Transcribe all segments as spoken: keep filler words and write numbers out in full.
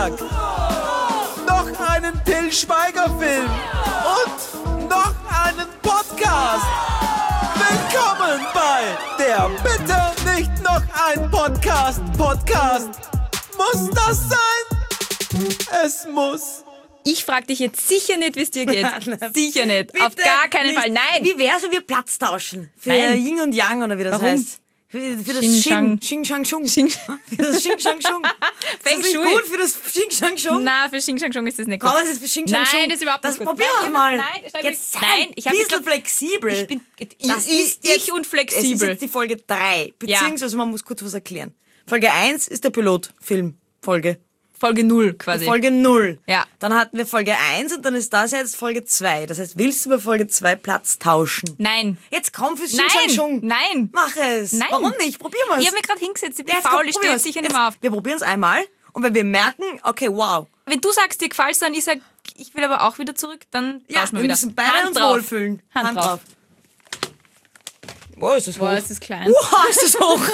Tag. Noch einen Till Schweiger-Film und noch einen Podcast. Willkommen bei der Bitte nicht noch ein Podcast. Podcast. Muss das sein? Es muss. Ich frage dich jetzt sicher nicht, wie es dir geht. Sicher nicht. Bitte Auf gar keinen nicht. Fall. Nein. Wie wär's, wenn wir Platz tauschen? Für Nein. Yin und Yang oder wie das Warum? heißt. Für, für das Xing Shang. Xing, Xing Shang Shung. Xing- Für das Xing Shang Shung. Feng Ist das nicht Shui. gut für das Xing Shang Shung? Nein, für Xing Shang Shung ist das nicht gut. Aber das ist für Xing Shang Shung. Nein, das ist überhaupt das nicht gut. Probier Nein, mal. nein, schau mal. Jetzt sei Nein, ich ein hab bisschen gesagt, flexibel. Ich bin Das ich, ist ich jetzt- und Es ist flexibel. jetzt die Folge drei. Ja. Beziehungsweise man muss kurz was erklären. Folge eins ist der Pilotfilm-Folge. Folge null quasi. Folge null. Ja. Dann hatten wir Folge eins und dann ist das jetzt Folge zwei. Das heißt, willst du bei Folge zwei Platz tauschen? Nein. Jetzt komm für Xing Nein. Shang Shung. Nein. Mach es. Nein. Warum nicht? Probier mal. Ich habe mich gerade hingesetzt. Ich bin Ja, jetzt faul, komm, ich probier stehe es. sicher nicht Jetzt- mehr auf. Wir probieren es einmal und wenn wir merken, okay, wow. Wenn du sagst, dir gefällt dann ich sag, ich will aber auch wieder zurück, dann Ja, tauschen wir wir wieder. müssen beide Hand uns drauf. wohlfühlen. Hand drauf. Wow, ist das Boah, hoch. ist das klein. Wow, ist das hoch.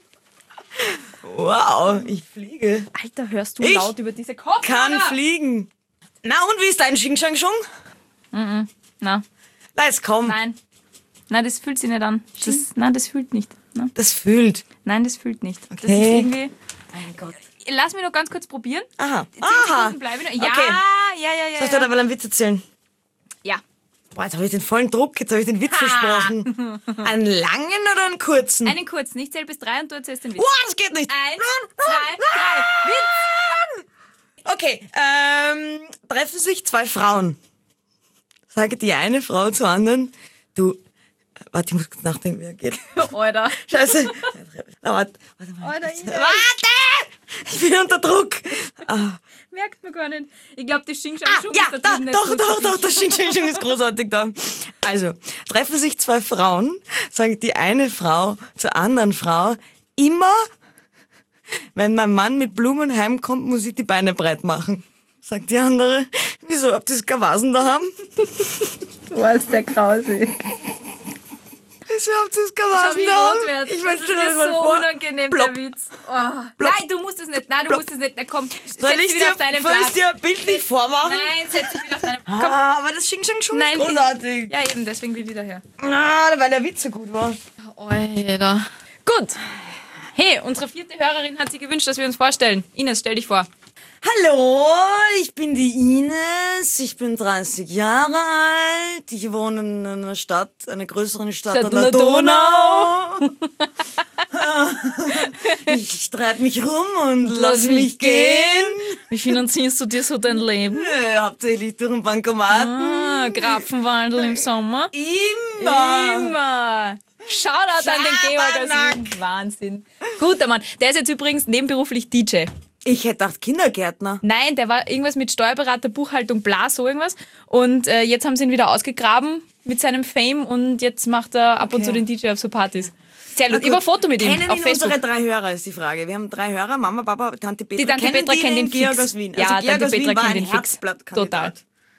Wow, ich fliege. Alter, hörst du Ich laut über diese Kopfhörer? Kann fliegen. Na und, wie ist dein Xing Shang Shung? Na, Na, jetzt komm. nein. Nein, das fühlt sich nicht an. Das, nein, das fühlt nicht. Ne? Das fühlt. Nein, das fühlt nicht. Das ist Okay. irgendwie... Mein Gott. Lass mich noch ganz kurz probieren. Aha. Zehn Aha. Sekunden bleibe ich noch. Ja, Okay. ja, ja, ja. Soll ich dir ja. da mal einen Witz erzählen? ja. Boah, jetzt habe ich den vollen Druck, jetzt habe ich den Witz versprochen. Einen langen oder einen kurzen? Einen kurzen. Ich zähle bis drei und du erzählst den Witz. Wow, das geht nicht. Eins, zwei, drei. Witz! Okay, ähm, treffen sich zwei Frauen. Sage die eine Frau zur anderen, du, warte, ich muss kurz nachdenken, wie er geht. Alter. Scheiße. Na, warte, warte mal. Alter, ich Warte! Ich bin unter Druck. Ah, merkt man gar nicht. Ich glaube, die Xing Shang ah, Shung ja, ist da da, drüben nicht doch, so doch, gut. doch, das Xing Shang Shung ist großartig da. Also, treffen sich zwei Frauen, sagt die eine Frau zur anderen Frau, immer, wenn mein Mann mit Blumen heimkommt, muss ich die Beine breit machen. Sagt die andere, wieso, habt ihr keine Vasen da haben? Boah, ist der grausig. Wieso habt ihr keine Schau, Vasen wie da haben? rot wird. Ich das möchte ist das mir mal so vor. unangenehm, Plopp. der Witz. Oh. Nein, du musst es nicht. Nein, du Plopp. musst es nicht. Na komm, Soll setz ich dich wieder dir, auf deinen soll ich Platz. dir bildlich vormachen? Nein, setz dich wieder auf deinen Komm. Ah, aber das Xing Shang Shung ist Nein, großartig. Ja, eben, deswegen will ich wieder her. Ah, weil der Witz so gut war. Alter. Gut. Hey, unsere vierte Hörerin hat sich gewünscht, dass wir uns vorstellen. Ines, stell dich vor. Hallo, ich bin die Ines, ich bin dreißig Jahre alt, ich wohne in einer Stadt, einer größeren Stadt Stadt an der an der Donau. Ich streite mich rum und lass mich gehen. Wie finanzierst du dir so dein Leben? Äh, hauptsächlich durch den Bankomaten. Ah, Grapfenwandel im Sommer. Immer. Immer. Shoutout an den Georg. Schabernack. Also, Wahnsinn. Guter Mann. Der ist jetzt übrigens nebenberuflich D J. Ich hätte gedacht Kindergärtner. Nein, der war irgendwas mit Steuerberater, Buchhaltung, bla, so irgendwas. Und äh, jetzt haben sie ihn wieder ausgegraben mit seinem Fame und jetzt macht er ab und Okay. zu den D J auf so Partys. Sehr Na lustig. Über ein Foto mit ihm Kennen auf ihn Facebook. unsere drei Hörer, ist die Frage. Wir haben drei Hörer, Mama, Papa, Tante Petra. Die Tante kennen Petra die kennt ihn Georg fix. aus Wien. Ja, also Tante Georg aus Petra Wien war kennt ein ihn fix. Herzblattkandidat. Total.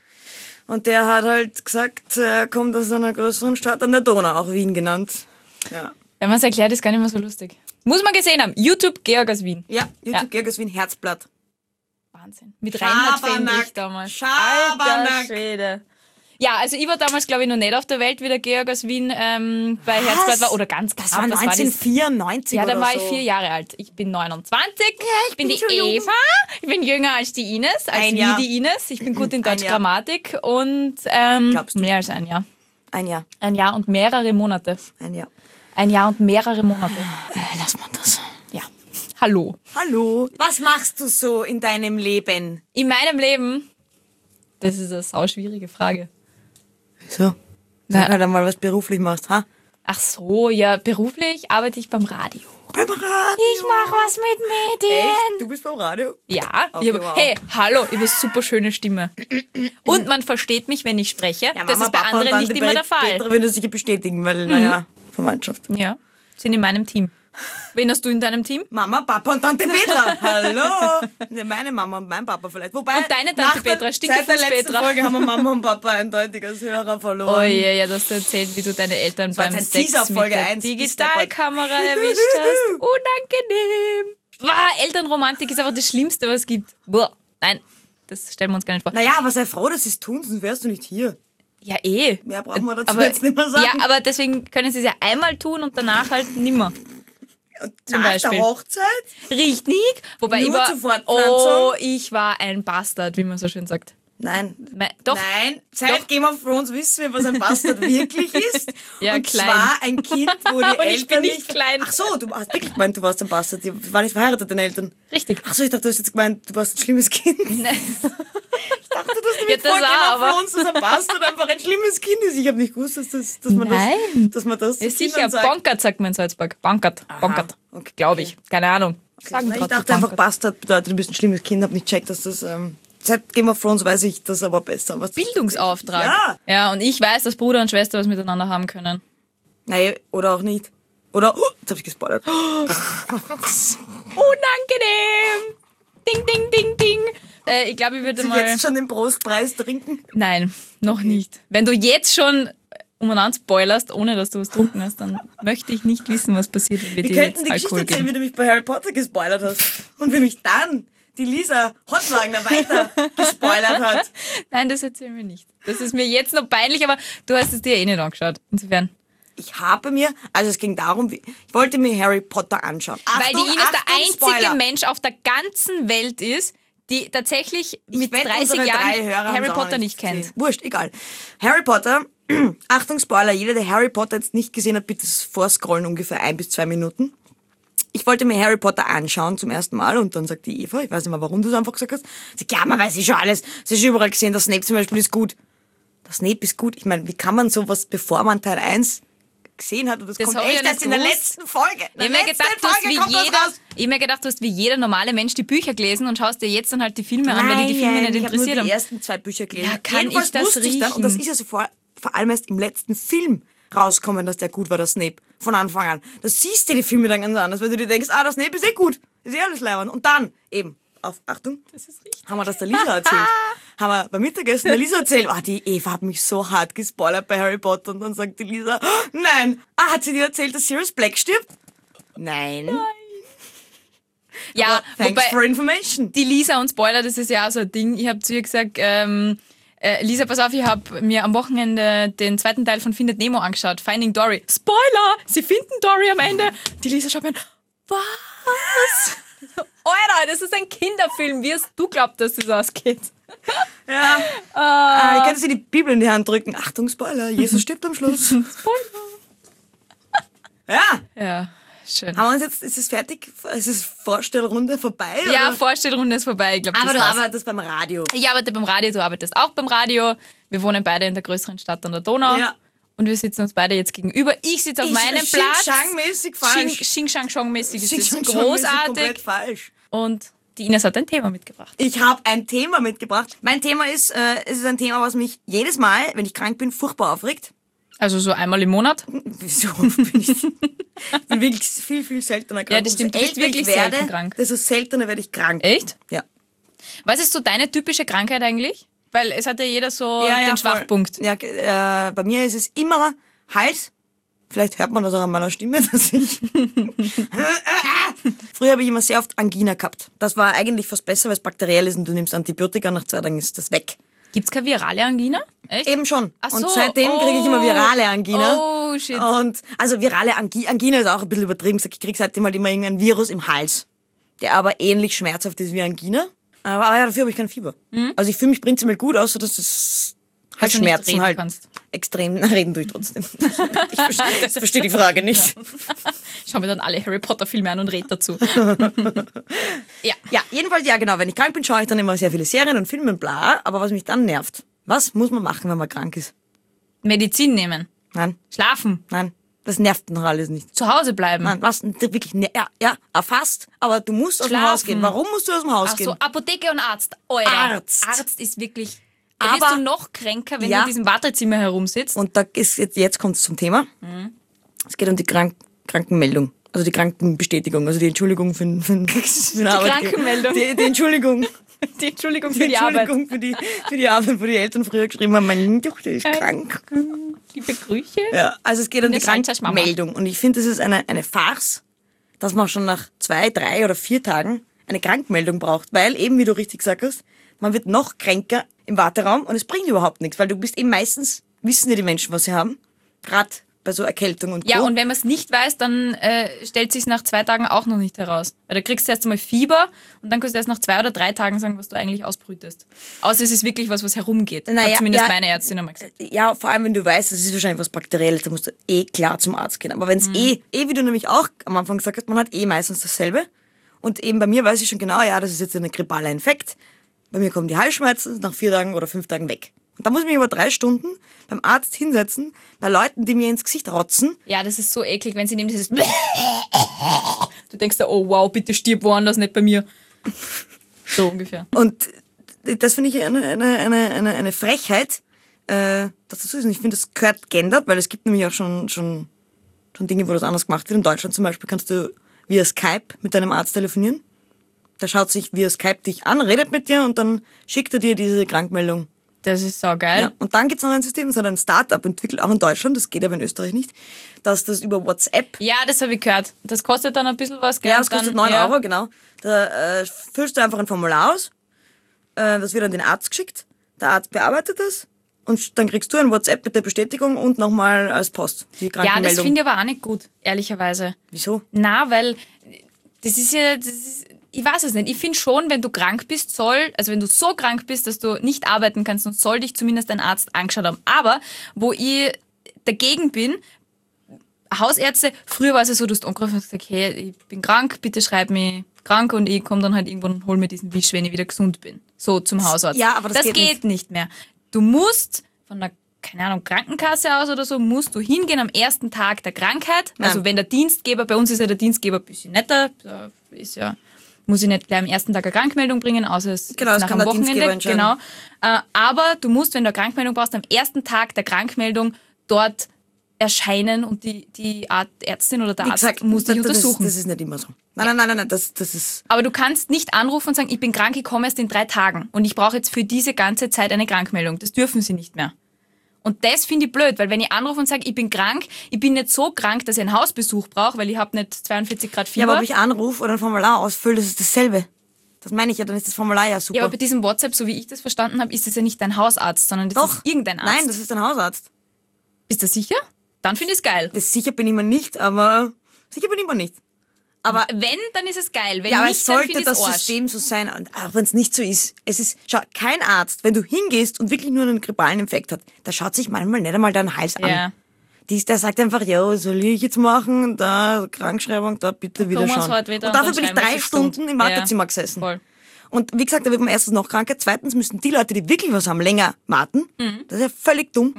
Und der hat halt gesagt, er kommt aus einer größeren Stadt an der Donau, auch Wien genannt. Ja, Wenn man es erklärt, ist gar nicht mehr so lustig. Muss man gesehen haben. YouTube Georg aus Wien. ja YouTube Ja. Georg aus Wien, Herzblatt. Wahnsinn. Mit Reinhard Schabernack. Fendrich damals. Schabernack. Alter Schwede. Ja, also ich war damals, glaube ich, noch nicht auf der Welt, wie der Georg aus Wien ähm, bei Herzblatt war. Oder ganz Das knapp, war was das? neunzehnhundertvierundneunzig Ja, oder dann war so. ich vier Jahre alt. Ich bin neunundzwanzig. ich bin bin die schon jung. Eva. Ich bin jünger als die Ines, als Ein wie Jahr. die Ines. Ich bin gut in Ein Deutsch Jahr. Grammatik und ähm, Glaubst du? mehr als ein Jahr. Ein Jahr, Ein Jahr und mehrere Monate. ein Jahr. Ein Jahr und mehrere Monate. Äh, lass mal das. Ja. Hallo. Hallo. Was machst du so in deinem Leben? In meinem Leben, das ist eine sauschwierige Frage. So. Na. Sag halt einmal, was beruflich machst, ha? Ach so, ja, beruflich arbeite ich beim Radio. Beim Radio. Ich mache was mit Medien. Echt? Du bist beim Radio? Ja, Okay, ich hab, wow. hey, hallo, ich habe eine super schöne Stimme. Und man versteht mich, wenn ich spreche. Ja, das Mama, ist bei Papa und anderen nicht Tante immer der Petra Fall. würde sicher bestätigen, weil, naja, Verwandtschaft. Ja, sind in meinem Team. Wen hast du in deinem Team? Mama, Papa und Tante Petra. Hallo. Ja, meine Mama und mein Papa vielleicht. Wobei, Und deine Tante nach der- Petra, Stinkefuß Seit der letzten Petra. Folge haben wir Mama und Papa eindeutig als Hörer verloren. Oh je, ja, dass du erzählt, wie du deine Eltern war beim jetzt ein Sex Teaser auf mit Folge der eins. Digitalkamera erwischt hast. Unangenehm. Wow, Elternromantik ist einfach das Schlimmste, was es gibt. Boah. Nein, das stellen wir uns gar nicht vor. Naja, aber sei froh, dass sie es tun, sonst wärst du nicht hier. Ja, eh. Mehr brauchen wir dazu aber, jetzt nicht mehr sagen. Ja, aber deswegen können sie es ja einmal tun und danach halt nimmer. Zum Nach Beispiel. der Hochzeit? Richtig. Wobei Nur ich war, zur Fortpflanzung? oh, ich war ein Bastard, wie man so schön sagt. Nein. Me- Doch. Nein, seit Doch. Game of Thrones wissen wir, was ein Bastard wirklich ist. Ja, und klein. zwar ein Kind, wo die Und Eltern ich bin nicht nicht... klein. Ach so, du hast wirklich gemeint, du warst ein Bastard. Die waren nicht verheiratet, deine Eltern. Richtig. Ach so, ich dachte, du hast jetzt gemeint, du warst ein schlimmes Kind. Ich Nein. dachte, dass du Ja, mit das vor Game auch, of aber- Thrones, dass ein Bastard einfach ein schlimmes Kind ist. Ich habe nicht gewusst, dass, das, dass man Nein. das... Dass man das Ja, zu sicher, Kindern sagt. Bonkert sagt man in Salzburg. Bonkert. Bonkert. okay. Glaube ich. Keine Ahnung. Sagen Nein, ich trotzdem dachte einfach, Bonkert. Bastard bedeutet, du bist ein schlimmes Kind. Hab nicht checkt, dass das... Ähm, seit Game of Thrones weiß ich das aber besser. Was Bildungsauftrag. Ja. Ja, und ich weiß, dass Bruder und Schwester was miteinander haben können. Nein, oder auch nicht. Oder... Oh, jetzt habe ich gespoilert. Unangenehm! Ding, ding, ding, ding. Äh, ich glaube, ich würde Sie mal... jetzt schon den Prostpreis trinken? Nein, noch nicht. Wenn du jetzt schon umeinander spoilerst, ohne dass du was getrunken hast, dann möchte ich nicht wissen, was passiert, wenn wir Wir dir könnten jetzt die Geschichte Alkohol erzählen, wie geben. du mich bei Harry Potter gespoilert hast. Und wie mich dann die Lisa Hotwagner weiter gespoilert hat. Nein, das erzählen wir nicht. Das ist mir jetzt noch peinlich, aber du hast es dir eh nicht angeschaut. Insofern. Ich habe mir, also es ging darum, wie, ich wollte mir Harry Potter anschauen. Weil Achtung, die Ines der Achtung, einzige Spoiler. Mensch auf der ganzen Welt ist, die tatsächlich mit wette, dreißig unsere Jahren drei Hörer haben's Harry auch Potter noch nicht kennt. gesehen. Wurscht, egal. Harry Potter, Achtung, Spoiler, jeder, der Harry Potter jetzt nicht gesehen hat, bitte vorscrollen ungefähr ein bis zwei Minuten. Ich wollte mir Harry Potter anschauen zum ersten Mal und dann sagt die Eva, ich weiß nicht mehr, warum du es einfach gesagt hast, sie sagt, ja, man weiß eh schon alles, sie ist überall gesehen, das Snape zum Beispiel ist gut. Das Snape ist gut. Ich meine, wie kann man sowas, bevor man Teil eins gesehen hat und das, Das kommt hab ich echt ja erst nicht in der gewusst. letzten Folge. Ich habe mir gedacht, du hast wie jeder, ich hab mir gedacht, du hast wie jeder normale Mensch die Bücher gelesen und schaust dir jetzt dann halt die Filme an, weil die die Filme nicht ich habe nur interessiert die haben. ersten zwei Bücher gelesen. Ja, kann Jedenfalls ich das wusste ich dann, und das riechen? ist ja so vor, vor allem erst im letzten Film rauskommen, dass der gut war, der Snape, von Anfang an. Da siehst du die Filme dann ganz anders, weil du dir denkst, ah, der Snape ist eh gut, ist eh alles leibern. Und dann eben, auf, Achtung, Das ist richtig. haben wir das der Lisa erzählt. haben wir beim Mittagessen der Lisa erzählt, oh, die Eva hat mich so hart gespoilert bei Harry Potter. Und dann sagt die Lisa, oh, nein, ah, hat sie dir erzählt, dass Sirius Black stirbt? Nein. Ja, Thanks wobei for information. die Lisa und Spoiler, das ist ja auch so ein Ding. Ich habe zu ihr gesagt, ähm, äh, Lisa, pass auf, ich habe mir am Wochenende den zweiten Teil von Findet Nemo angeschaut, Finding Dory. Spoiler, sie finden Dory am Ende. Die Lisa schaut mir an, was? Alter, das ist ein Kinderfilm. Wie hast du glaubt, dass das ausgeht? Ja. Ah, ich kann sie die Bibel in die Hand drücken. Achtung, Spoiler, Jesus stirbt am Schluss. Spoiler. Ja. Ja, schön. Haben wir uns jetzt, ist es fertig? Ist es Vorstellrunde vorbei? Ja, oder? Vorstellrunde ist vorbei. Ich glaub, das Aber du war's. arbeitest beim Radio. Ich arbeite beim Radio, du arbeitest auch beim Radio. Wir wohnen beide in der größeren Stadt an der Donau. Ja. Und wir sitzen uns beide jetzt gegenüber. Ich sitze auf Ich- meinem Platz. Xing-Shang-mäßig Xing, falsch. Xing Shang Shong mäßig. Es ist Xing-Shang-mäßig komplett großartig. falsch. Und die Ines hat ein Thema mitgebracht. Ich habe ein Thema mitgebracht. Mein Thema ist, äh, es ist ein Thema, was mich jedes Mal, wenn ich krank bin, furchtbar aufregt. Also so einmal im Monat. Wieso bin ich? Ich bin wirklich viel, viel seltener krank. Ja, das stimmt. Du Umso bist älter ich wirklich werde, selten krank. desto seltener werde ich krank. Echt? Ja. Was ist so deine typische Krankheit eigentlich? Weil es hat ja jeder so den voll. Schwachpunkt. Ja, äh, bei mir ist es immer Hals. Vielleicht hört man das auch an meiner Stimme, dass ich... Früher habe ich immer sehr oft Angina gehabt. Das war eigentlich fast besser, weil es bakteriell ist und du nimmst Antibiotika, nach zwei Tagen ist das weg. Gibt's keine virale Angina? Echt? Eben schon. Ach Und so. seitdem kriege ich immer Oh. virale Angina. Oh, shit. Und, also virale Angi Angina ist auch ein bisschen übertrieben gesagt. Ich kriege seitdem halt immer irgendein Virus im Hals, der aber ähnlich schmerzhaft ist wie Angina. Aber, aber ja, dafür habe ich kein Fieber. Also ich fühle mich prinzipiell gut, außer dass das halt Dass du nicht Schmerzen reden halt kannst. extrem... Na, reden tue ich trotzdem. Ich verstehe, ich verstehe die Frage nicht. Ich schaue mir dann alle Harry Potter Filme an und rede dazu. Ja. Ja, jedenfalls, ja genau, wenn ich krank bin, schaue ich dann immer sehr viele Serien und Filme und bla. Aber was mich dann nervt, was muss man machen, wenn man krank ist? Medizin nehmen. Nein, Schlafen. nein, das nervt noch alles nicht. Zu Hause bleiben. Nein, was, wirklich, ne- ja, ja, erfasst, aber du musst aus dem Schlafen. Haus gehen. Warum musst du aus dem Haus Ach gehen? so, Apotheke und Arzt. Alter. Arzt. Arzt ist wirklich... Da Aber- wirst du noch kränker, wenn Ja. du in diesem Wartezimmer herumsitzt. Und da ist jetzt, jetzt kommt es zum Thema. Mhm. Es geht um die Krank Krankenmeldung. Also die Krankenbestätigung, also die Entschuldigung für, den- für, den- für den Arbeit. Krankenmeldung. Die, die Entschuldigung. Die Entschuldigung Die für die Arbeit. Entschuldigung für die, für die Arbeit, wo die Eltern früher geschrieben haben, meine Tochter ist krank. Liebe Grüße. Ja, also es geht um die Das sagt das Mama. Krankmeldung. Und ich finde, das ist eine, eine Farce, dass man schon nach zwei, drei oder vier Tagen eine Krankmeldung braucht, weil eben, wie du richtig gesagt hast, man wird noch kränker im Warteraum und es bringt überhaupt nichts, weil du bist eben meistens, wissen ja die Menschen, was sie haben, gerade bei so Erkältung und Co. Ja, und wenn man es nicht weiß, dann äh, stellt sich nach zwei Tagen auch noch nicht heraus. Weil da kriegst du erst einmal Fieber und dann kannst du erst nach zwei oder drei Tagen sagen, was du eigentlich ausbrütest. Außer es ist wirklich was, was herumgeht. Naja, Hat zumindest ja, meine Ärztin einmal gesagt. Ja, vor allem, wenn du weißt, das ist wahrscheinlich was Bakterielles, da musst du eh klar zum Arzt gehen. Aber wenn es Mhm. eh, eh, wie du nämlich auch am Anfang gesagt hast, man hat eh meistens dasselbe. Und eben bei mir weiß ich schon genau, ja, das ist jetzt ein grippaler Infekt. Bei mir kommen die Halsschmerzen nach vier Tagen oder fünf Tagen weg. Und da muss ich mich über drei Stunden beim Arzt hinsetzen, bei Leuten, die mir ins Gesicht rotzen. Ja, das ist so eklig, wenn sie nehmen dieses Du denkst da, oh wow, bitte stirb woanders, nicht bei mir. So ungefähr. Und das finde ich eine, eine, eine, eine, eine Frechheit, äh, dass das so ist. Und ich finde, das gehört geändert, weil es gibt nämlich auch schon, schon, schon Dinge, wo das anders gemacht wird. In Deutschland zum Beispiel kannst du via Skype mit deinem Arzt telefonieren. Der schaut sich via Skype dich an, redet mit dir und dann schickt er dir diese Krankmeldung. Das ist saugeil. Ja. Und dann gibt's noch ein System, das hat ein Start-up entwickelt, auch in Deutschland, das geht aber in Österreich nicht, dass das über WhatsApp, Ja, das habe ich gehört. Das kostet dann ein bisschen was, gell? ja, das Und kostet dann, neun ja. Euro, genau. Da äh, füllst du einfach ein Formular aus, äh, das wird an den Arzt geschickt, der Arzt bearbeitet das und dann kriegst du ein WhatsApp mit der Bestätigung und nochmal als Post die Ja, Krankenmeldung. das finde ich aber auch nicht gut, ehrlicherweise. Wieso? Na, weil das ist ja, das ist, ich weiß es nicht. Ich finde schon, wenn du krank bist, soll, also wenn du so krank bist, dass du nicht arbeiten kannst, dann soll dich zumindest ein Arzt angeschaut haben. Aber wo ich dagegen bin, Hausärzte, früher war es ja so, du hast angerufen und gesagt, hey, ich bin krank, bitte schreib mich krank und ich komme dann halt irgendwann und hol mir diesen Wisch, wenn ich wieder gesund bin. So zum Hausarzt. Ja, aber das geht geht nicht mehr. Du musst von der, keine Ahnung, Krankenkasse aus oder so, musst du hingehen am ersten Tag der Krankheit. Also Nein. wenn der Dienstgeber, bei uns ist ja der Dienstgeber ein bisschen netter, da ist ja, muss ich nicht gleich am ersten Tag eine Krankmeldung bringen, außer es Genau, ist das nach kann dem der Dienstgeber Wochenende. entscheiden. Genau. Äh, aber du musst, wenn du eine Krankmeldung brauchst, am ersten Tag der Krankmeldung dort erscheinen und die, die Art Ärztin oder der Wie Arzt gesagt, muss dich das, das, untersuchen. das ist nicht immer so. Nein, nein, nein, nein, nein das, das ist... Aber du kannst nicht anrufen und sagen, ich bin krank, ich komme erst in drei Tagen und ich brauche jetzt für diese ganze Zeit eine Krankmeldung. Das dürfen sie nicht mehr. Und das finde ich blöd, weil wenn ich anrufe und sage, ich bin krank, ich bin nicht so krank, dass ich einen Hausbesuch brauche, weil ich habe nicht zweiundvierzig Grad Ja, Fieber. aber ob ich anrufe oder ein Formular ausfülle, das ist dasselbe. Das meine ich ja, dann ist das Formular ja super. Ja, aber bei diesem WhatsApp, so wie ich das verstanden habe, ist es ja nicht dein Hausarzt, sondern das Doch. ist irgendein Arzt. Nein, das ist ein Hausarzt. Bist du sicher? Dann finde ich es geil. Das sicher bin ich mir nicht, aber sicher bin ich mir nicht. Aber Wenn, dann ist es geil. Wenn ja, aber nicht, es dann sollte finde ich das es Arsch. System so sein, und auch wenn es nicht so ist. Es ist, schau, kein Arzt, wenn du hingehst und wirklich nur einen grippalen Infekt hat, der schaut sich manchmal nicht einmal deinen Hals an. Ja. Dies, der sagt einfach, ja, was soll ich jetzt machen? Da, Krankschreibung, da bitte wieder Kommen wir schauen. halt wieder Und und dafür dann bin ich schreiben wir drei es Stunden gesund. im Wartezimmer gesessen. Voll. Und wie gesagt, da wird man erstens noch kranker, zweitens müssen die Leute, die wirklich was haben, länger warten. Mhm. Das ist ja völlig dumm.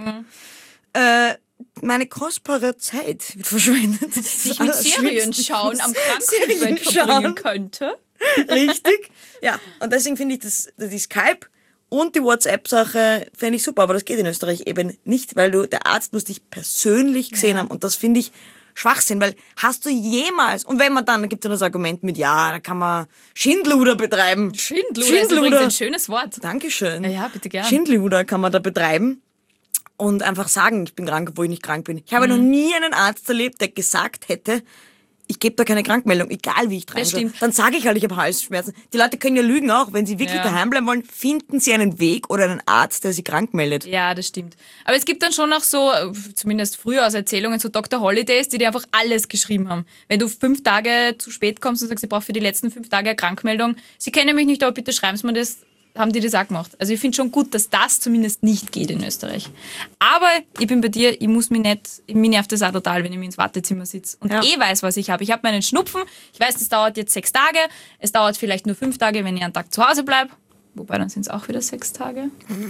Äh, meine kostbare Zeit wird verschwendet. Das ist Die ich das mit Serien Allerschlimmste. schauen am Serien Krankenbett verbringen schauen. könnte. Richtig. Ja, und deswegen finde ich das, die Skype und die WhatsApp-Sache fände ich super, aber das geht in Österreich eben nicht, weil du, der Arzt muss dich persönlich gesehen haben und das finde ich Schwachsinn, weil hast du jemals, und wenn man dann, dann gibt es ja das Argument mit, ja, da kann man Schindluder betreiben. Schindluder ist übrigens ein schönes Wort. Dankeschön. Ja, ja, bitte gern. Schindluder kann man da betreiben und einfach sagen, ich bin krank, obwohl ich nicht krank bin. Ich habe Mhm. noch nie einen Arzt erlebt, der gesagt hätte, ich gebe da keine Krankmeldung, egal wie ich dran Das stimmt. Dann sage ich halt, ich habe Halsschmerzen. Die Leute können ja lügen auch. Wenn sie wirklich Ja. daheim bleiben wollen, finden sie einen Weg oder einen Arzt, der sie krank meldet. Ja, das stimmt. Aber es gibt dann schon noch so, äh, zumindest früher aus Erzählungen, so Doktor Holidays, die dir einfach alles geschrieben haben. Wenn du fünf Tage zu spät kommst und sagst, ich brauche für die letzten fünf Tage eine Krankmeldung, sie kennen mich nicht, aber bitte schreiben Sie mir das, haben die das auch gemacht. Also ich finde schon gut, dass das zumindest nicht geht in Österreich. Aber ich bin bei dir, ich muss mich nicht, mir nervt das auch total, wenn ich mir ins Wartezimmer sitze und Ja. eh weiß, was ich habe. Ich habe meinen Schnupfen, ich weiß, das dauert jetzt sechs Tage, es dauert vielleicht nur fünf Tage, wenn ich einen Tag zu Hause bleibe. Wobei, dann sind es auch wieder sechs Tage.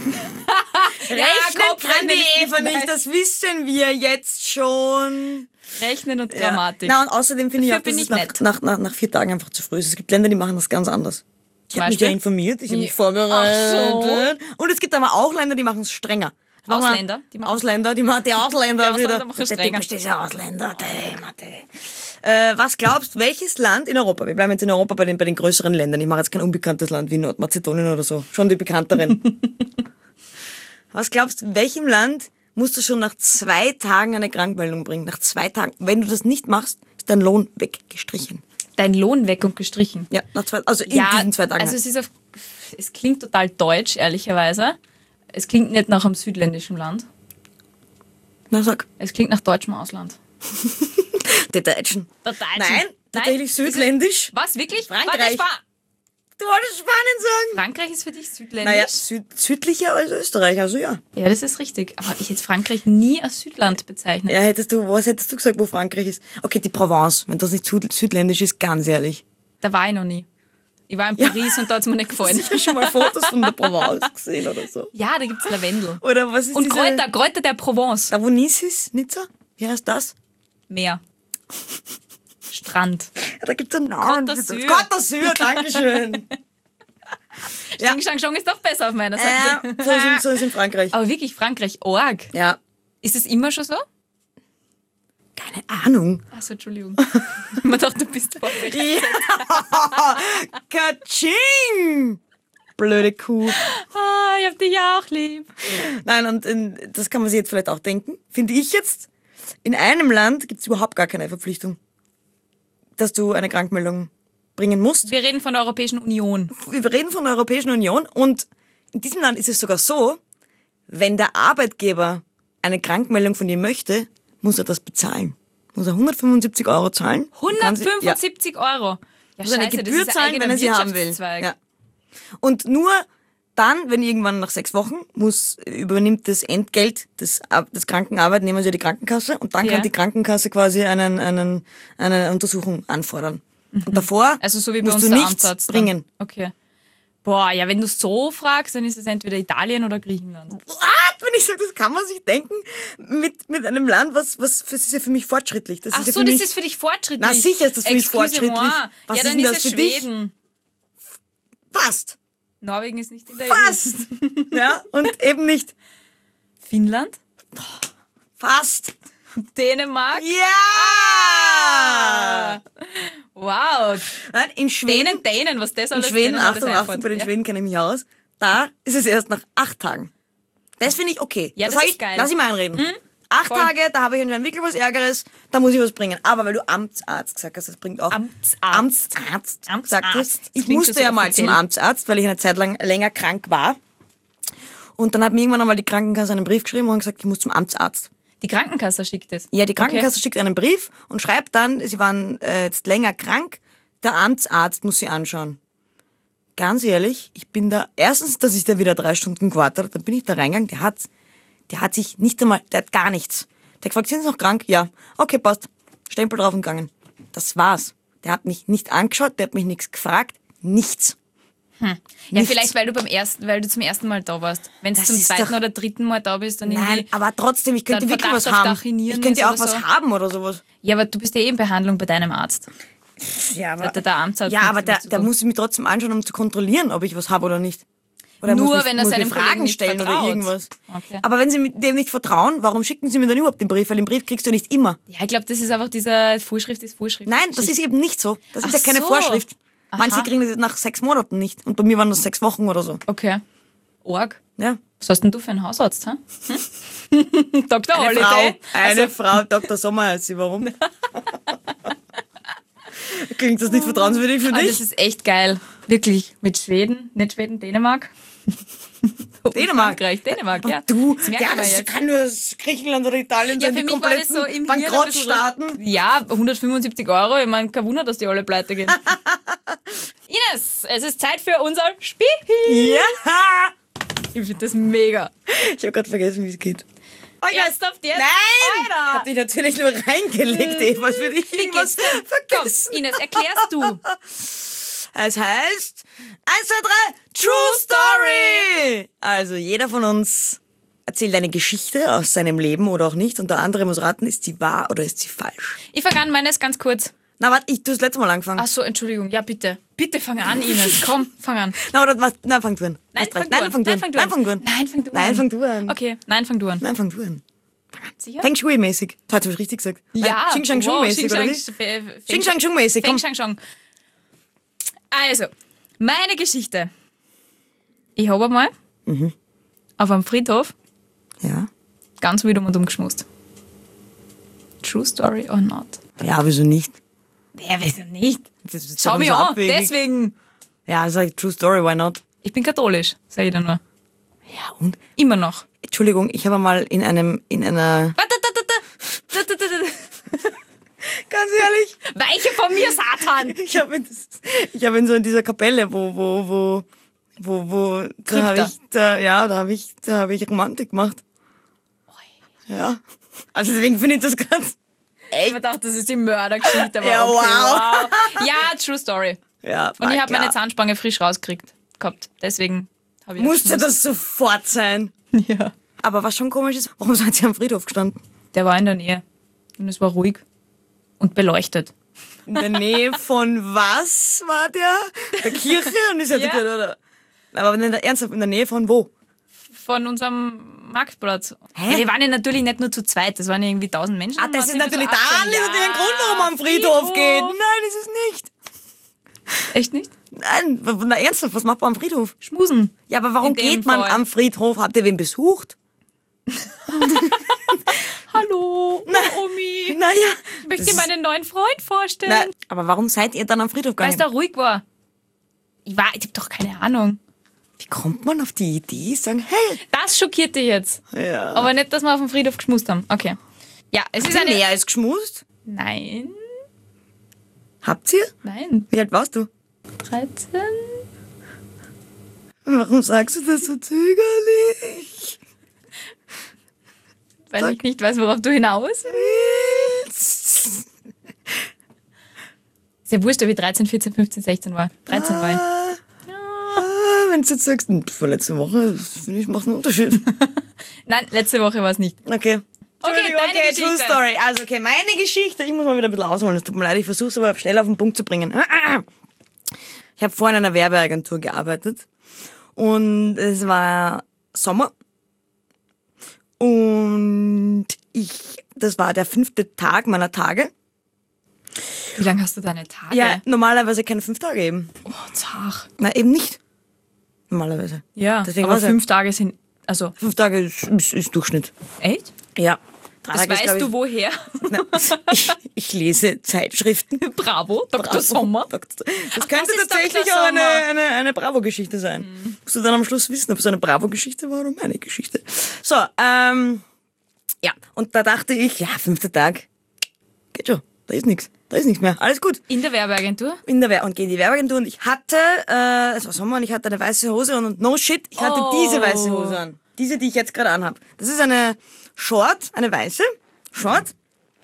Rechnen kann die Eva weiß. nicht, das wissen wir jetzt schon. Rechnen und Ja. Grammatik. Na, und außerdem finde ich Dafür auch, dass bin es ich nach, nett. nach, nach, nach vier Tagen einfach zu früh ist. Es gibt Länder, die machen das ganz anders. Ich habe mich Beispiel? ja informiert, ich habe mich Ja. vorbereitet. Ach Und es gibt aber auch Länder, die machen es strenger. Machen wir- Ausländer, die machen- Ausländer, die machen die Ausländer Die wieder. Ausländer machen es Der strenger. typisch diese Ausländer. Die, die. Äh, was glaubst, welches Land in Europa, wir bleiben jetzt in Europa bei den, bei den größeren Ländern, ich mache jetzt kein unbekanntes Land wie Nordmazedonien oder so, schon die bekannteren. Was glaubst du, welchem Land musst du schon nach zwei Tagen eine Krankmeldung bringen? Nach zwei Tagen. Wenn du das nicht machst, ist dein Lohn weggestrichen. Dein Lohn weg und gestrichen. Ja, nach zwei, also in Ja, diesen zwei Tagen. also es ist auf, es klingt total deutsch, ehrlicherweise. Es klingt nicht nach einem südländischen Land. Na, sag. Es klingt nach deutschem Ausland. Die Deutschen. Der Deutschen. Nein, tatsächlich Ist südländisch. es- Was, wirklich? Frankreich. Warte, Spa- Du wolltest Spanien sagen. Frankreich ist für dich südländisch? Naja, süd, südlicher als Österreich, also ja. Ja, das ist richtig. Aber ich hätte Frankreich nie als Südland bezeichnet. Ja, hättest du, was hättest du gesagt, wo Frankreich ist? Okay, die Provence, wenn das nicht süd, südländisch ist, ganz ehrlich. Da war ich noch nie. Ich war in Paris und da hat es mir nicht gefallen. Ich habe schon mal Fotos von der Provence gesehen oder so. Ja, da gibt es Lavendel. Oder was ist Und diese, Kräuter, Kräuter der Provence. Da wo Nice ist, Nizza? Wie heißt das? Meer. Strand. Ja, da gibt's einen Namen. Côte d'Azur. Côte d'Azur, dankeschön. Ja. Xing Shang Shang ist doch besser auf meiner Seite. Äh, so, ist, so ist in Frankreich. Aber wirklich, Frankreich, Org. Ja. Ist es immer schon so? Keine Ahnung. Achso, Entschuldigung. Man dachte, du bist vorbereitet. Ja. Katsching! Blöde Kuh. Ah, ich hab dich ja auch lieb. Nein, und in, das kann man sich jetzt vielleicht auch denken. Finde ich jetzt, in einem Land gibt es überhaupt gar keine Verpflichtung, dass du eine Krankmeldung bringen musst. Wir reden von der Europäischen Union. Wir reden von der Europäischen Union und in diesem Land ist es sogar so, wenn der Arbeitgeber eine Krankmeldung von dir möchte, muss er das bezahlen. Muss er hundertfünfundsiebzig Euro zahlen. Kann sie- ja. hundertfünfundsiebzig Euro. Ja, Muss eine scheiße, Gebühr das ist ein zahlen, wenn eigener er sie haben will. Wirtschaftszweig. Ja. Und nur dann, wenn irgendwann nach sechs Wochen muss, übernimmt das Entgelt des, Ar- des Krankenarbeitnehmers ja die Krankenkasse und dann Ja. kann die Krankenkasse quasi einen, einen, eine Untersuchung anfordern. Und davor Also so wie bei musst uns du der nichts Amtsarzt dann. bringen. Okay. Boah, ja, wenn du so fragst, dann ist es entweder Italien oder Griechenland. What? Wenn ich sage, das kann man sich denken mit, mit einem Land, was, was das ist ja für mich fortschrittlich. Das Ach ist ja so, für das mich, ist für dich fortschrittlich. Na, sicher ist das für mich Excusez-moi. fortschrittlich. Was ja, ist dann denn ist das es für dich? Schweden. Fast. Norwegen ist nicht in der Fast. Ja, und eben nicht. E U. Finnland? Fast. Dänemark? Ja! Wow. Nein, in Schweden, Dänen, Dänen, was das in alles Schweden, denen alles Achtung, Achtung, einfällt. bei den Ja. Schweden kenne ich mich aus. Da ist es erst nach acht Tagen. Das finde ich okay. Ja, das sag ist ich, geil. Lass ich mal einreden. Acht Voll. Tage, da habe ich anscheinend wirklich was Ärgeres, da muss ich was bringen. Aber weil du Amtsarzt gesagt hast, das bringt auch... Amtsarzt. Amtsarzt. Amtsarzt. Gesagt hast. Ich Klingt musste schon so ja mal offiziell. zum Amtsarzt, weil ich eine Zeit lang länger krank war. Und dann hat mir irgendwann einmal die Krankenkasse einen Brief geschrieben und gesagt, ich muss zum Amtsarzt. Die Krankenkasse schickt es. Ja, die Krankenkasse schickt einen Brief und schreibt dann, sie waren äh, jetzt länger krank, der Amtsarzt muss sie anschauen. Ganz ehrlich, ich bin da, erstens, dass ich da wieder drei Stunden gewartet habe, dann bin ich da reingegangen, der hat, der hat sich nicht einmal, der hat gar nichts. Der hat gefragt, sind Sie noch krank? Ja. Okay, passt. Stempel drauf und gegangen. Das war's. Der hat mich nicht angeschaut, der hat mich nichts gefragt, nichts. Ja, Nichts. vielleicht, weil du beim ersten, weil du zum ersten Mal da warst. Wenn du Das zum ist zweiten doch- oder dritten Mal da bist, dann Nein, irgendwie. aber trotzdem, ich könnte dann wirklich was Verdacht auf haben. Dachinieren Ich könnte ist auch oder was so. haben oder sowas. Ja, aber du bist ja eh in Behandlung bei deinem Arzt. Ja, aber, Der, der Amtsarzt. ja, macht aber sich der, nicht so der gut. muss mich trotzdem anschauen, um zu kontrollieren, ob ich was habe oder nicht. Oder Nur muss mich, wenn er muss seinem mir Kollegen Fragen nicht stellen oder vertraut. irgendwas. Okay. Aber wenn Sie mit dem nicht vertrauen, warum schicken Sie mir dann überhaupt den Brief? Weil den Brief kriegst du nicht immer. Ja, ich glaube, das ist einfach dieser Vorschrift ist Vorschrift. Nein, das ist eben nicht so. Das ist Ach ja keine so. Vorschrift. Manche Aha. kriegen das nach sechs Monaten nicht. Und bei mir waren das sechs Wochen oder so. Okay. Org. Ja. Was hast denn du für einen Hausarzt, hä? Hm? Doktor Eine Holiday. Frau, eine Also, Frau, Doktor Sommer heißt sie, warum? Klingt das nicht vertrauenswürdig für ah, das dich? ist echt geil. Wirklich. Mit Schweden, nicht Schweden, Dänemark. Dänemark. Frankreich, Dänemark, ja. Du, Das merkt ja, man das jetzt. kann nur Griechenland oder Italien Ja, sein, für die mich war das so im Hirn ein bisschen Bankrottstaaten. so- Ja, hundertfünfundsiebzig Euro. Ich meine, kein Wunder, dass die alle pleite gehen. Ines, es ist Zeit für unser Spiel. Ja! Ich finde das mega. Ich habe gerade vergessen, wie es geht. Oh, Ja, stoppt jetzt. Nein! Alter. Hab dich natürlich nur reingelegt, Eva. Was würde ich Wie irgendwas geht's denn? vergessen? Komm, Ines, erklärst du. Es heißt eins, zwei, drei, True Story! Also jeder von uns erzählt eine Geschichte aus seinem Leben oder auch nicht und der andere muss raten, ist sie wahr oder ist sie falsch. Ich fange an, meines ganz kurz. Na, warte, ich, du hast das letzte Mal angefangen. Ach so, Entschuldigung. Ja, bitte. Bitte fang an, Ines. Komm, fang an. Na, oder was? Nein, fang du an. Nein, Hast fang recht. du Nein, an. fang du an. Nein, fang du Nein, an. fang du an. Nein, fang du an. Nein, fang du an. Okay, nein, fang du an. Nein, fang du an. Sicher? Feng Shui-mäßig. Das hast du richtig gesagt. Ja. Xing Shang wow, Chung-mäßig, oder wie? Xing Shang- Fe- Xing Shang Chung-mäßig, Feng komm. Shang Shang. Also, meine Geschichte. Ich habe einmal Mhm. auf einem Friedhof Ja. ganz wild um und um geschmust. True story or not? Ja, wieso nicht? Wer weiß ja nicht. Das ist Schau doch mich so an, abwegig. deswegen. Ja, sag ich, true story, why not? Ich bin katholisch, sage ich dann nur. Ja, und? Immer noch. Entschuldigung, ich habe mal in einem, in einer... Warte, da, da, da. Da, da, da, da. Ganz ehrlich, Weiche von mir, Satan! ich habe in, das- ich habe in so in dieser Kapelle, wo, wo, wo, wo, wo, da habe Krypta. ich, da, ja, da habe ich, da habe ich Romantik gemacht. Ja. Also deswegen finde ich das ganz, Ich dachte, das ist die Mördergeschichte. aber Ja, okay, wow. wow. Ja, true story. ja. Und ich habe klar. meine Zahnspange frisch rausgekriegt gehabt. Deswegen habe ich Musste geschmust. das sofort sein. Ja. Aber was schon komisch ist, warum seid ihr am Friedhof gestanden? Der war in der Nähe. Und es war ruhig. Und beleuchtet. In der Nähe von was war der? Der Kirche? Und ich sagte, Ja. oder? Aber in der, ernsthaft, in der Nähe von wo? Von unserem Marktplatz. Hä? Ja, die waren ja natürlich nicht nur zu zweit, das waren ja irgendwie tausend Menschen. Ah, das ist Und waren natürlich irgendwie so da achtzehn. ist natürlich ein Ja, Grund, warum man am Friedhof, geht. Nein, ist es nicht. Echt nicht? Nein, na ernsthaft, was macht man am Friedhof? Schmusen. Ja, aber warum In dem geht man Fall. am Friedhof? Habt ihr wen besucht? Hallo, Omi. Naja. Ich möchte dir meinen neuen Freund vorstellen. Nein, aber warum seid ihr dann am Friedhof Weil es gegangen? da ruhig war. Ich war, ich hab doch keine Ahnung. Wie kommt man auf die Idee, sagen, hey, Das schockiert dich jetzt. ja. Aber nicht, dass wir auf dem Friedhof geschmust haben. Okay. Ja, es ist Habt ihr eine... mehr als geschmust? Nein, Habt ihr? nein. Wie alt warst du? dreizehn? Warum sagst du das so zögerlich? Weil Sag. ich nicht weiß, worauf du hinaus willst. Ist ja wurscht, ob ich dreizehn, vierzehn, fünfzehn, sechzehn war. dreizehn war ich. Ah, ah, wenn du jetzt sagst, hm, das war letzte Woche, das finde ich, macht einen Unterschied. Nein, letzte Woche war es nicht. Okay. Okay, Entschuldigung, deine okay, True Geschichte. Story. Also, okay, meine Geschichte. Ich muss mal wieder ein bisschen ausholen. Es tut mir leid, ich versuche es aber schnell auf den Punkt zu bringen. Ich habe vorhin in einer Werbeagentur gearbeitet. Und es war Sommer. Und ich, das war der fünfte Tag meiner Tage. Wie lange hast du deine Tage? Ja, normalerweise keine fünf Tage eben. Oh, zach. Na, eben nicht. Normalerweise. Ja, Deswegen aber war's ja- fünf Tage sind... Also, Fünf Tage ist, ist, ist Durchschnitt. echt? Ja. Drei Das Tage ist, weißt glaub du ich- woher? Na, ich, ich lese Zeitschriften. Bravo, Doktor Bravo. Sommer. Doktor- Das könnte das ist tatsächlich Doktor auch eine, Sommer. eine, eine Bravo-Geschichte sein. Mhm. Musst du dann am Schluss wissen, ob es eine Bravo-Geschichte war oder meine Geschichte. So, ähm, ja, und da dachte ich, ja, fünfter Tag, geht schon, da ist nichts, da ist nichts mehr, alles gut. In der Werbeagentur? In der Wer- und gehe in die Werbeagentur und ich hatte, äh, es war Sommer und ich hatte eine weiße Hose und, und no shit, ich hatte Oh. diese weiße Hose an. Diese, die ich jetzt gerade anhab. Das ist eine Short, eine weiße Short.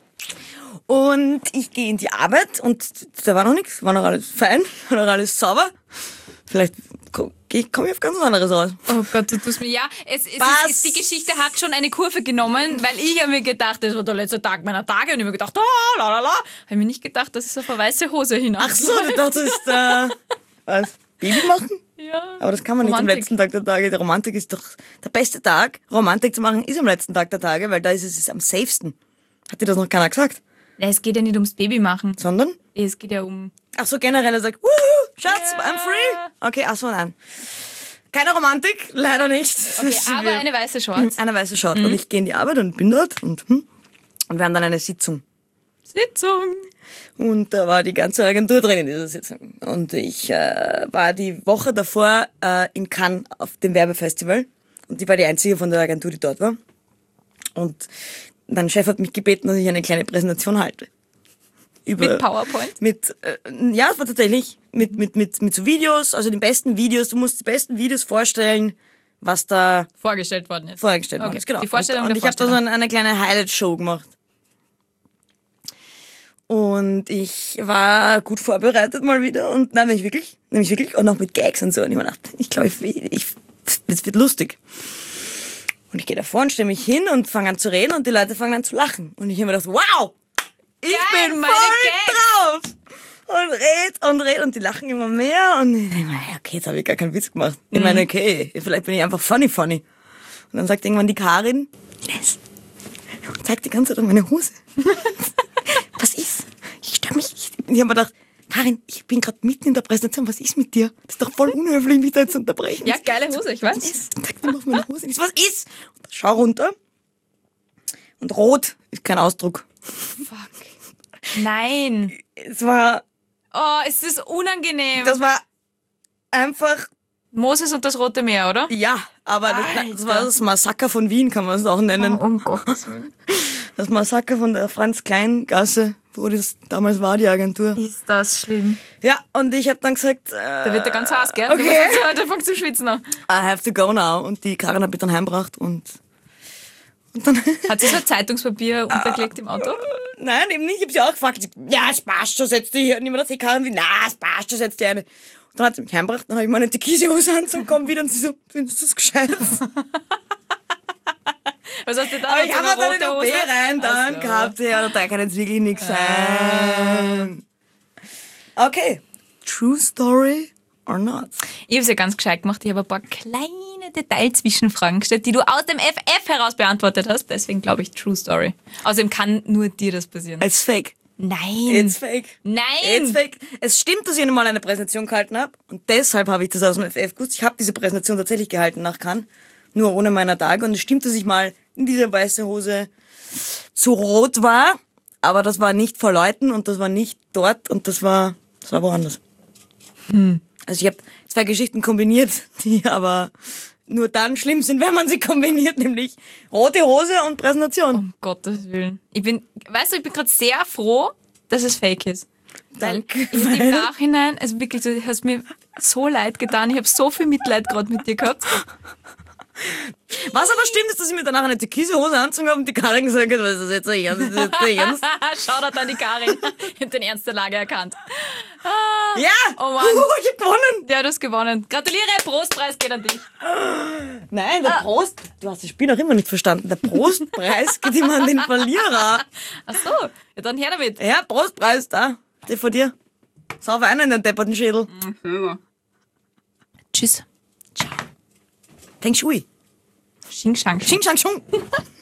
Und ich gehe in die Arbeit und da war noch nichts, war noch alles fein, war noch alles sauber. Vielleicht komme komm ich auf ganz was anderes raus. Oh Gott, du tust mir... Ja, es, es Was? ist, die Geschichte hat schon eine Kurve genommen, weil ich habe mir gedacht, das war der letzte Tag meiner Tage und ich habe mir gedacht, oh, la la la. Habe mir nicht gedacht, dass es auf eine weiße Hose hinaus. Ach so, du dachtest, äh, was, Baby machen? Ja. Aber das kann man nicht am Romantik. letzten Tag der Tage. Die Romantik ist doch der beste Tag. Romantik zu machen ist am letzten Tag der Tage, weil da ist es am safesten. Hat dir das noch keiner gesagt? Ja, es geht ja nicht ums Baby machen. Sondern? Es geht ja um... Ach so, generell, er sagt, Wuhu, Schatz, Ja. I'm free. Okay, ach so, nein. Keine Romantik, leider nicht. Okay, aber eine weiße Shorts. Eine weiße Short. Und ich gehe in die Arbeit und bin dort und, hm, und wir haben dann eine Sitzung. Sitzung. Und da war die ganze Agentur drin in dieser Sitzung. Und ich äh, war die Woche davor äh, in Cannes auf dem Werbefestival. Und ich war die Einzige von der Agentur, die dort war. Und mein Chef hat mich gebeten, dass ich eine kleine Präsentation halte. Über, Mit PowerPoint? Mit, äh, ja, es war tatsächlich mit, mit, mit, mit so Videos, also den besten Videos. Du musst die besten Videos vorstellen, was da Vorgestellt worden ist. vorgestellt worden Okay, ist. Genau. die Vorstellung und, und der ich habe da so Vorstellung. eine, eine kleine Highlight-Show gemacht. Und ich war gut vorbereitet mal wieder und nein, nämlich wirklich, nämlich wirklich und auch mit Gags und so. Und ich mir dachte, ich glaube, ich, ich, das wird lustig. Und ich gehe davor und stelle mich hin und fange an zu reden und die Leute fangen an zu lachen. Und ich habe mir gedacht, wow, ich Geil, bin meine voll Gags. drauf. Und red und red und die lachen immer mehr. Und ich denke mir, ja, okay, jetzt habe ich gar keinen Witz gemacht. Ich meine, okay, vielleicht bin ich einfach funny funny. Und dann sagt irgendwann die Karin, Ines, zeigt die ganze Zeit auf meine Hose. Was ist? Ich stör mich. Ich, ich habe mir gedacht, Karin, ich bin gerade mitten in der Präsentation. Was ist mit dir? Das ist doch voll unhöflich, mich da jetzt zu unterbrechen. Ja, geile Hose, ich weiß. Ines, zeigt mir auf meine Hose. Ich so, was ist? Und schau runter. Und rot ist kein Ausdruck. Fuck. Nein. Es war, Oh, es ist unangenehm. Das war einfach, Moses und das Rote Meer, oder? ja, aber das, Alter. das war das Massaker von Wien, kann man es auch nennen. Um Gottes Willen. Das Massaker von der Franz-Klein-Gasse, wo das damals war, die Agentur. Ist das schlimm. Ja, und ich habe dann gesagt, äh, Da wird der ganz heiß, gell? Okay. Der fängt zu schwitzen an. I have to go now. Und die Karin hat mich dann heimgebracht und, und dann... Hat sie so ein Zeitungspapier untergelegt im Auto? Nein, eben nicht. Ich hab sie auch gefragt. Sie, ja, es passt schon, setz dich hier. Und ich mir dachte, Karin, wie, na, es passt schon, setz dich eine. Und dann hat sie mich heimgebracht, dann habe ich meine Türkise-Hose an und komm wieder und sie so, findest du das gescheit? Was hast du da? Aber ich So habe eine dann in den rote O P Hose? rein dann Ach so. gehabt. Ja, da kann jetzt wirklich nichts sein. Okay. True story or not? Ich habe es ja ganz gescheit gemacht. Ich habe ein paar kleine Detail-Zwischenfragen gestellt, die du aus dem F F heraus beantwortet hast. Deswegen glaube ich True Story. Außerdem kann nur dir das passieren. It's fake. Nein. It's fake. Nein. It's fake. Es stimmt, dass ich einmal eine Präsentation gehalten habe. Und deshalb habe ich das aus dem F F gewusst. Ich habe diese Präsentation tatsächlich gehalten nach Cannes. Nur ohne meiner Tage. Und es stimmt, dass ich mal in dieser weißen Hose zu rot war. Aber das war nicht vor Leuten und das war nicht dort und das war, das war woanders. Hm. Also ich habe zwei Geschichten kombiniert, die aber nur dann schlimm sind, wenn man sie kombiniert, nämlich rote Hose und Präsentation. Um Gottes Willen. Ich bin, weißt du, ich bin gerade sehr froh, dass es fake ist. Weil Danke. ich im Nachhinein, also wirklich, du hast mir so leid getan. Ich habe so viel Mitleid gerade mit dir gehabt. Was aber stimmt, ist, dass ich mir danach eine türkise Hose angezogen habe und die Karin gesagt hat, was ist das jetzt so ernst? Ist das jetzt so ernst? Shoutout an die Karin. Ich habe den Ernst der Lage erkannt. Ja! Oh Mann. Uh, ich hab gewonnen! Ja, du hast gewonnen. Gratuliere, Prostpreis geht an dich. Nein, der Prost... Du hast das Spiel noch immer nicht verstanden. Der Prostpreis geht immer an den Verlierer. Ach so, ja, dann her damit. Ja, Prostpreis, da. Der von dir. Sauf einen in den depperten Schädel. Tschüss. Feng Shui. Xing Shang. Xing Shang Chung.